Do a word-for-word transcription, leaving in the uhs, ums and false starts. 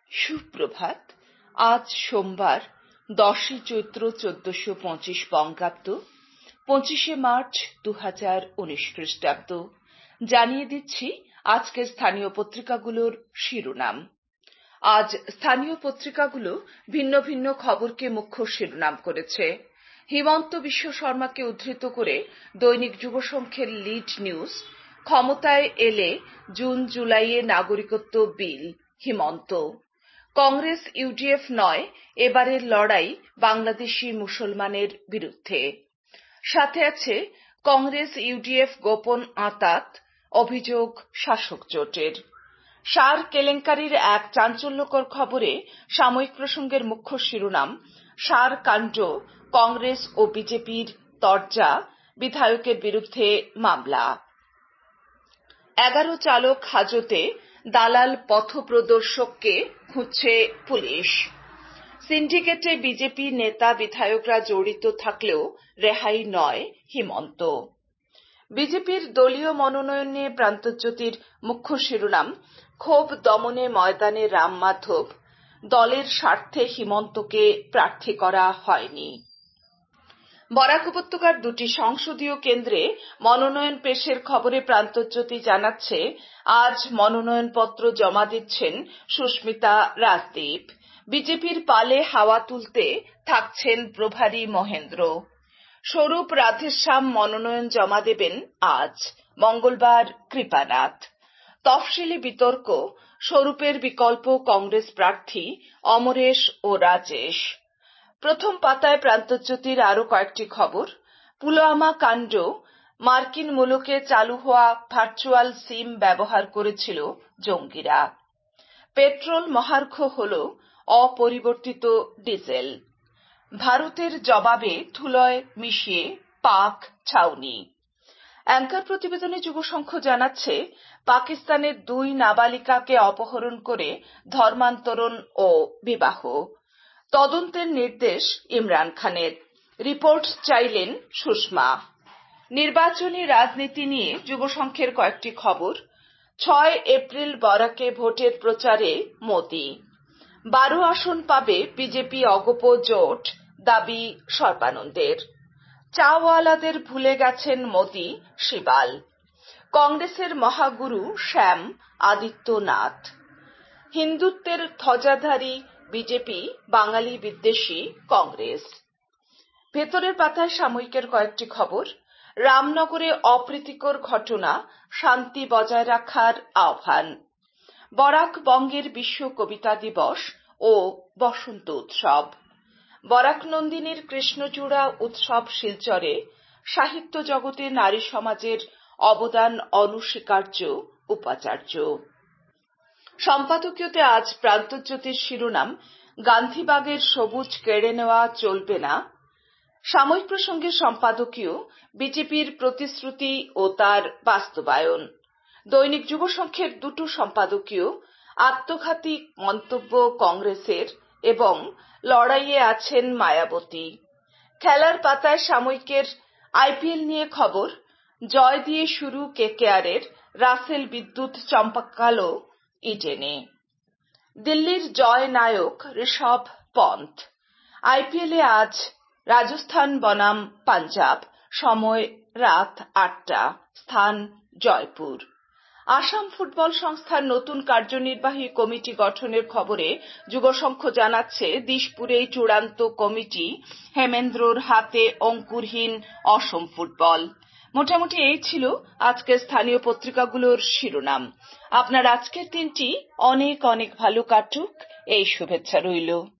সুপ্রভাত। আজ সোমবার দশই চৈত্র চোদ্দশো পঁচিশ বঙ্গাব্দ, পঁচিশে মার্চ দু হাজার উনিশ খ্রিস্টাব্দ। জানিয়ে দিচ্ছি আজকের স্থানীয় পত্রিকাগুলোর শিরোনাম। আজ স্থানীয় পত্রিকাগুলো ভিন্ন ভিন্ন খবরকে মুখ্য শিরোনাম করেছে। হিমন্ত বিশ্ব শর্মাকে উদ্ধৃত করে দৈনিক যুবসংঘের লিড নিউজ, ক্ষমতায় এলে জুন জুলাইয়ে নাগরিকত্ব বিল, হিমন্ত। কংগ্রেস ইউডিএফ নয়, এবারের লড়াই বাংলাদেশি মুসলমানের বিরুদ্ধে। সাথে আছে কংগ্রেস ইউডিএফ গোপন আঁতাত, অভিযোগ শাসক জোটের। সার কেলেঙ্কারির এক চাঞ্চল্যকর খবরে সাময়িক প্রসঙ্গের মুখ্য শিরোনাম, সার কাণ্ড, কংগ্রেস ও বিজেপির তরজা, বিধায়কের বিরুদ্ধে মামলা। এগারো চালক হাজতে, দালাল পথপ্রদর্শককে খুঁজছে পুলিশ। সিন্ডিকেটে বিজেপি নেতা বিধায়করা জড়িত থাকলেও রেহাই নয় হিমন্ত। বিজেপির দলীয় মনোনয়ন নিয়ে প্রান্তজ্যোতির মুখ্য শিরোনাম, ক্ষোভ দমনে ময়দানে রাম মাধব, দলের স্বার্থে হিমন্তকে প্রার্থী করা হয়নি। বরাক উপত্যকার দুটি সংসদীয় কেন্দ্রে মনোনয়ন পেশের খবরে প্রান্তজ্যোতি জানাচ্ছে, আজ মনোনয়নপত্র জমা দিচ্ছেন সুস্মিতা রাজদীপ। বিজেপির পালে হাওয়া তুলতে থাকছেন প্রভারী মহেন্দ্র। স্বরূপ রাধেশ্যাম মনোনয়ন জমা দেবেন আজ, মঙ্গলবার কৃপানাথ। তফসিলি বিতর্ক, স্বরূপের বিকল্প কংগ্রেস প্রার্থী অমরেশ ও রাজেশ। প্রথম পাতায় প্রান্তজ্যোতির আরো কয়েকটি খবর। পুলওয়ামা কাণ্ড, মার্কিন মুলুকে চালু হওয়া ভার্চুয়াল সিম ব্যবহার করেছিল জঙ্গিরা। পেট্রোল মহার্ঘ হল, অপরিবর্তিত ডিজেল। ভারতের জবাবে ধুলোয় মিশিয়ে পাক ছাউনি। অ্যাঙ্কার প্রতিবেদনে যুবসংঘ জানাচ্ছে, পাকিস্তানের দুই নাবালিকাকে অপহরণ করে ধর্মান্তরণ ও বিবাহ। তদন্তের নির্দেশ ইমরান খানের। রিপোর্ট চাইলেন সুষমা। নির্বাচনী রাজনীতি নিয়ে যুবসংঘের কয়েকটি খবর। ছয় এপ্রিল বরাকে ভোটের প্রচারে মোদি। বারো আসন পাবে বিজেপি অগপ জোট, দাবি সর্বানন্দের। চাওয়ালাদের ভুলে গেছেন মোদি, শিবাল। কংগ্রেসের মহাগুরু শ্যাম আদিত্যনাথ। হিন্দুত্বের ধ্বজাধারী বিজেপি, বাঙালি বিদ্বেষী কংগ্রেস। ভেতরের পাতায় সাময়িকের কয়েকটি খবর। রামনগরে অপ্রীতিকর ঘটনা, শান্তি বজায় রাখার আহ্বান। বরাক বঙ্গের বিশ্ব কবিতা দিবস ও বসন্ত উৎসব। বরাক নন্দিনীর কৃষ্ণচূড়া উৎসব শিলচরে, সাহিত্য জগতে নারী সমাজের অবদান অনস্বীকার্য, উপাচার্য। সম্পাদকীয়তে আজ প্রান্তজ্যোতির শিরোনাম, গান্ধীবাগের সবুজ কেড়ে নেওয়া চলবে না। সাময়িক প্রসঙ্গের সম্পাদকীয়, বিজেপির প্রতিশ্রুতি ও তার বাস্তবায়ন। দৈনিক যুবসংঘের দুটো সম্পাদকীয়, আত্মঘাতী মন্তব্য কংগ্রেসের এবং লড়াইয়ে আছেন মায়াবতী। খেলার পাতায় সাময়িকের আইপিএল নিয়ে খবর। জয় দিয়ে শুরু কেকেআরের, রাসেল বিদ্যুৎ চমকালো ইডেনে। দিল্লির জয় নায়ক ঋষভ পন্থ। আইপিএলে আজ রাজস্থান বনাম পাঞ্জাব, সময় রাত আটটা, স্থান জয়পুর। আসাম ফুটবল সংস্থার নতুন কার্যনির্বাহী কমিটি গঠনের খবরে যুবসংঘ জানাচ্ছে, দিশপুরেই চূড়ান্ত কমিটি, হেমেন্দ্রর হাতে অঙ্কুরহীন অসম ফুটবল। মোটামুটি এই ছিল আজকের স্থানীয় পত্রিকাগুলোর শিরোনাম। আপনার আজকের দিনটি অনেক অনেক ভালো কাটুক, এই শুভেচ্ছা রইল।